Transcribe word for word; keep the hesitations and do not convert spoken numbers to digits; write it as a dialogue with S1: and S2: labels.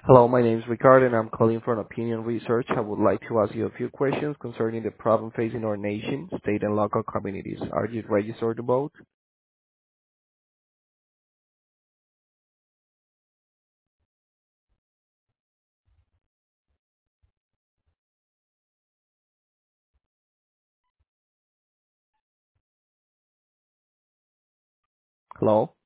S1: Hello, my name is Ricardo, and I'm calling from Opinion Research. I would like to ask you a few questions concerning the problem facing our nation, state, and local communities. Are you registered to vote? Hello?